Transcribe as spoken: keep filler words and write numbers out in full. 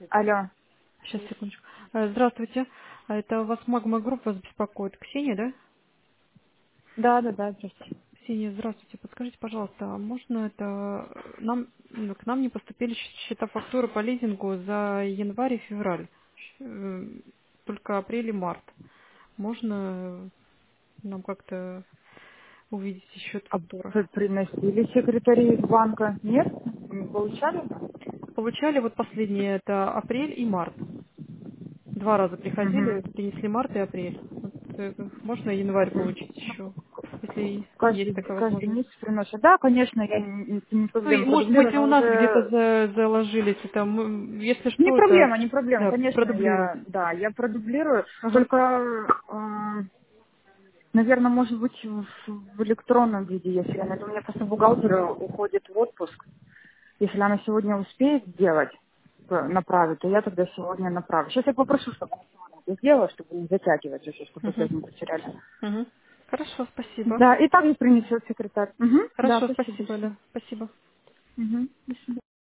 Алло. Сейчас, секундочку. Э, Здравствуйте. А Это у вас Магма Групп вас беспокоит. Ксения, да? Да, да, да, здравствуйте. Ксения, здравствуйте. Подскажите, пожалуйста, а можно это... э, Нам, ну, к нам не поступили щ- счета фактуры по лизингу за январь и февраль. Э, Только апрель и март. Можно нам как-то увидеть счет А фактуры? п- приносили секретари из банка? Нет? Не получали? Получали вот последние, это апрель и март. Два раза приходили, вот Угу. принесли март и апрель. Вот, э, можно январь получить еще, если есть Каждый, такая каждый возможность. месяц приносят. Да, конечно, я не, не Ну, и, проблема может быть, продублирую, и у но нас где-то уже... за- заложились. Это, м, если Не что, это проблема, не проблема. да, Конечно, продублируйте. я, да, я продублирую. Ага. Только, наверное, может быть, в, в электронном виде, если она... У меня просто бухгалтер уходит в отпуск. Если она сегодня успеет сделать, то направить, то я тогда сегодня направлю. Сейчас я попрошу, чтобы она сегодня это сделала, чтобы не затягивать, если чтобы Угу. опять не потеряли. Угу. Хорошо, спасибо. Да, и также принесет секретарь. Угу. Да, Хорошо, спасибо спасибо, большое. да. Спасибо. Угу.